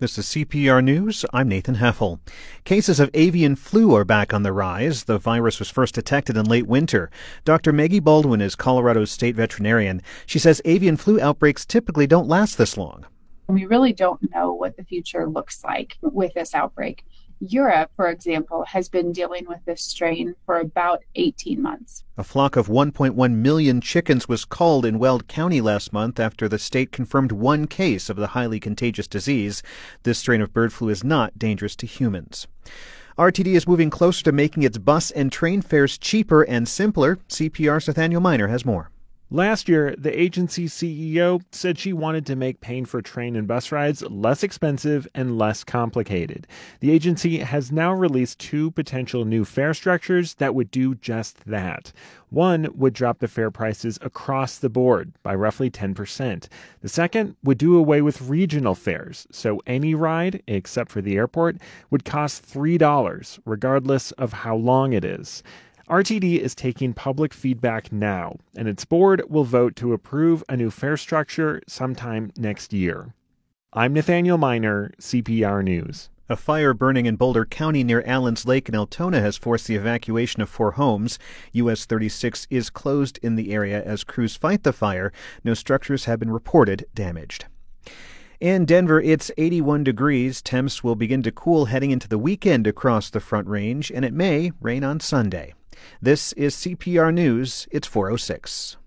This is CPR News. I'm Nathan Heffel. Cases of avian flu are back on the rise. The virus was first detected in late winter. Dr. Maggie Baldwin is Colorado's state veterinarian. She says avian flu outbreaks typically don't last this long. We really don't know what the future looks like with this outbreak. Europe, for example, has been dealing with this strain for about 18 months. A flock of 1.1 million chickens was culled in Weld County last month after the state confirmed one case of the highly contagious disease. This strain of bird flu is not dangerous to humans. RTD is moving closer to making its bus and train fares cheaper and simpler. CPR's Nathaniel Miner has more. Last year, the agency's CEO said she wanted to make paying for train and bus rides less expensive and less complicated. The agency has now released two potential new fare structures that would do just that. One would drop the fare prices across the board by roughly 10%. The second would do away with regional fares, so any ride, except for the airport, would cost $3, regardless of how long it is. RTD is taking public feedback now, and its board will vote to approve a new fare structure sometime next year. I'm Nathaniel Miner, CPR News. A fire burning in Boulder County near Allens Lake in Altona has forced the evacuation of 4 homes. US 36 is closed in the area as crews fight the fire. No structures have been reported damaged. In Denver, it's 81 degrees. Temps will begin to cool heading into the weekend across the Front Range, and it may rain on Sunday. This is CPR News. It's 4:06.